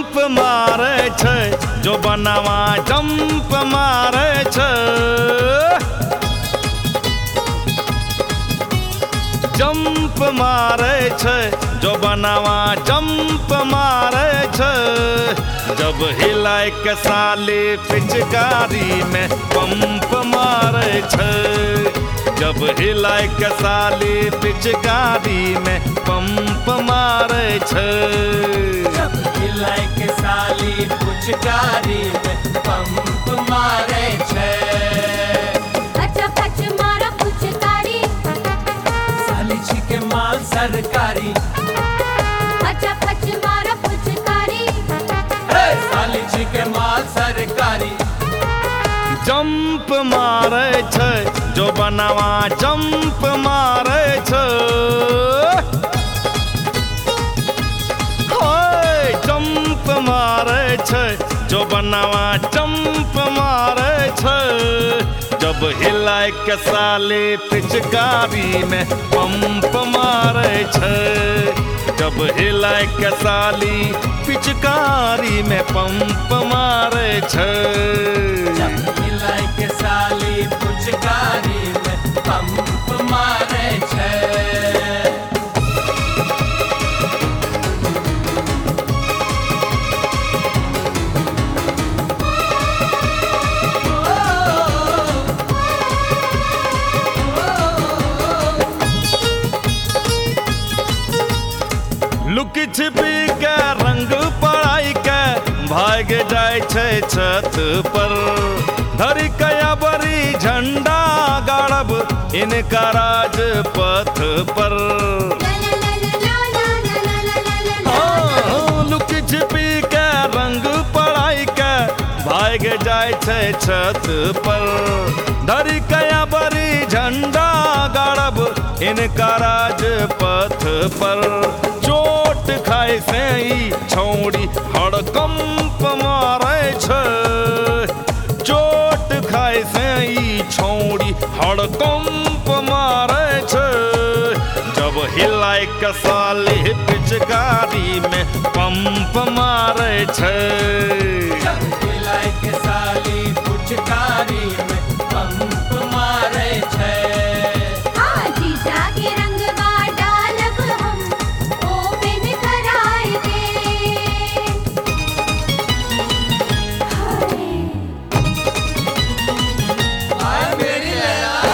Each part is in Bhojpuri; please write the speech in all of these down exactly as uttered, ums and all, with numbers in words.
जंप मारे छै जो बनावा जंप मारे छै जंप मारे छै जो बनावा जंप मारे छै जब हिलाय के साली पिचकारी में पंप मारे छै जब हिलाय के साली पिचकारी में पंप मारे छै जब हिलाय के साली पिचकारी में पंप मारे छै अच्छा पच मारा पिचकारी साली जी के माल सरकारी अच्छा पच मारा पिचकारी हे साली जी के माल सरकारी जंप मारे छै जो बनावा जंप मारे छै होय जंप मारे छै जो बनावा जंप मारे छै जब हिलाय के साली पिचकारी में पंप मारे छै जब हिलाय के साली पिचकारी में पंप मारे छै जब हिलाय के साली पिचकारी में पंप मारे छै लुक छिपी के रंग पढ़ाई के भाग जाय छै छत पर धरी कया बरी झंडा गाड़ब इनका राजपथ पर हाँ, लुक छिपी के रंग पढ़ाई के भाग जाय छै छत पर धरी कया बरी झंडा गाड़ब इनका राजपथ पर चोट खाए से ही छौड़ी हड़कंप मारे छै चोट खाए से ही छौड़ी हड़कंप मारे छै जब हिलाय के साली पिचकारी में पंप मारे छै जब हिलाय के साली पिचकारी में पंप मारे छै हाँ जीजा के रंगवा डालब हम ओपन कराए दे आए मेरी लैला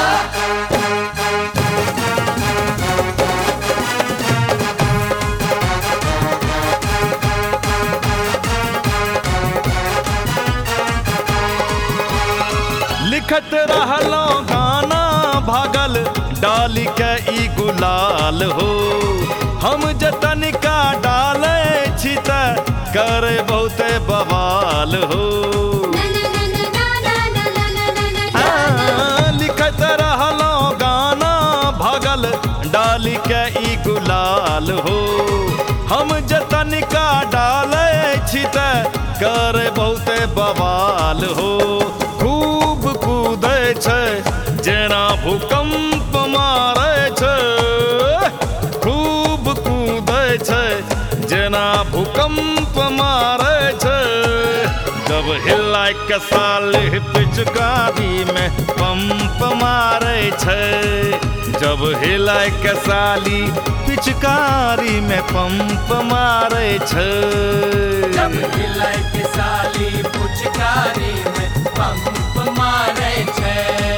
लिखत रहलो गाना भागल डाली के ई गुलाल हो हम जतन का डाले छी त करे बहुते बवाल हो हाँ, लिखत रहलो गाना भागल डाली के ई गुलाल हो हम जतन का डाले छी त करे बहुते बवाल हो खूब कूदे छै जेना भूकंप मारे छै खूब कूदे छै जेना भूकंप मारे छै जब हिलाय के साली पिचकारी में पंप मारे छै जब हिलाय के साली पिचकारी में पंप मारे छै जब हिलाय के साली पिचकारी में पंप मारे छै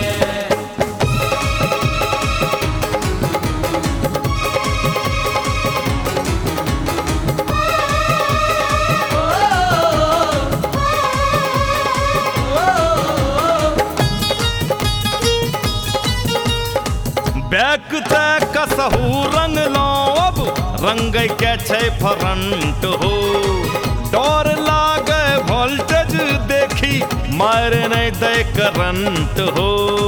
बैक तय कसहू रंग लो अब रंग के छै फ्रंट हो डर लागे वोल्टेज देखी मारे नहीं दे करंट हो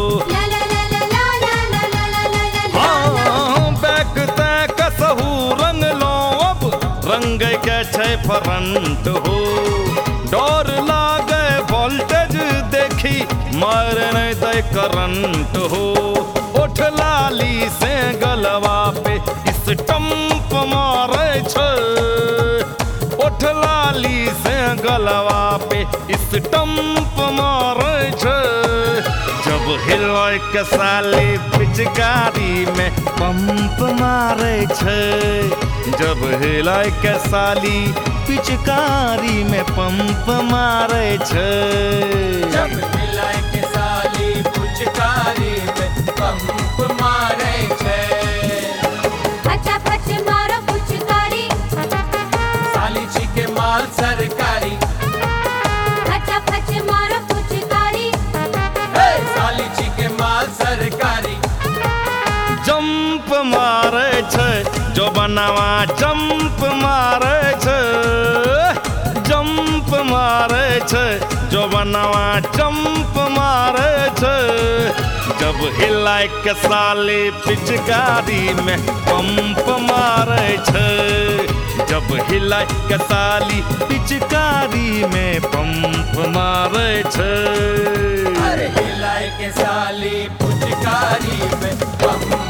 हाँ बैक तय कसहू रंग लो अब रंग के छै फ्रंट हो डर लागे वोल्टेज देखी मारे नहीं दे करंट हो ओठ लाली से गलवा पे स्टंप मारे छै ओठ लाली गलवा पे स्टंप मारे छे जब हिलाय के साली पिचकारी में पंप मारे छे जब हिलाय के साली पिचकारी में पंप मारे छे जब हिलाय के साली पिचकारी में पंप मारे छे फटाफट मारो पुचकारी साली जी के माल सरकारी फटाफट मारो पुचकारी हे साली जी के माल सरकारी जंप मारे छे जो बनावा जंप मारे छे जंप मारे छे जो बनावा जंप मारे छे जब हिलाय के साली पिचकारी में पंप मारे छे जब हिलाय के साली पिचकारी में पंप मारे छे अरे हिलाय के साली पिचकारी में पंप